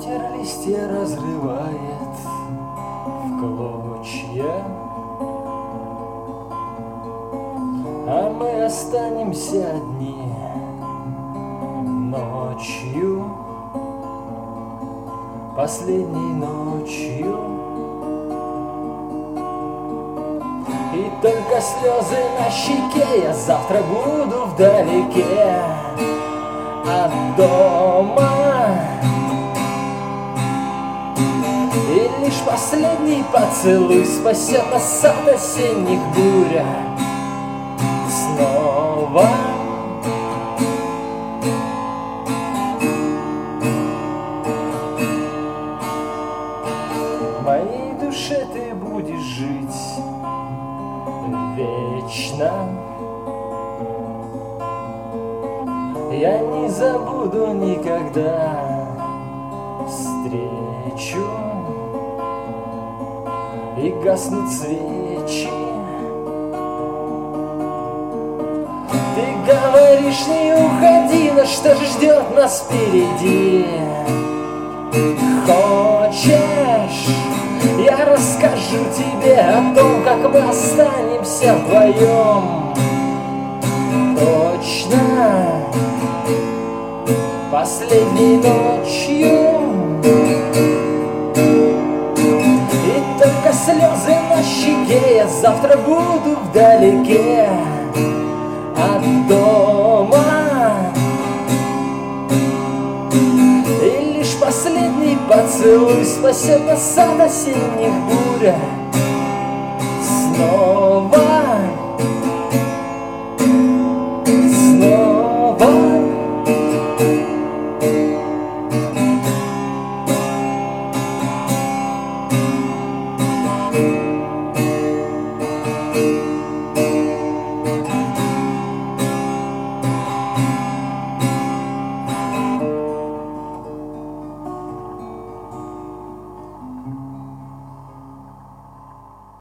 Ветер листья разрывает в клочья, а мы останемся одни ночью, последней ночью. И только слезы на щеке, я завтра буду вдалеке от дома. И лишь последний поцелуй спасет нас от осенних бурь снова. В моей душе ты будешь жить вечно. Я не забуду никогда встречу, и гаснут свечи. Ты говоришь, не уходи, но что же ждет нас впереди? Хочешь, я расскажу тебе о том, как мы останемся вдвоем? Точно, последней ночью. И только слезы на щеке, я завтра буду вдалеке от дома. И лишь последний поцелуй спасет нас от осенних бурь снова. Снова.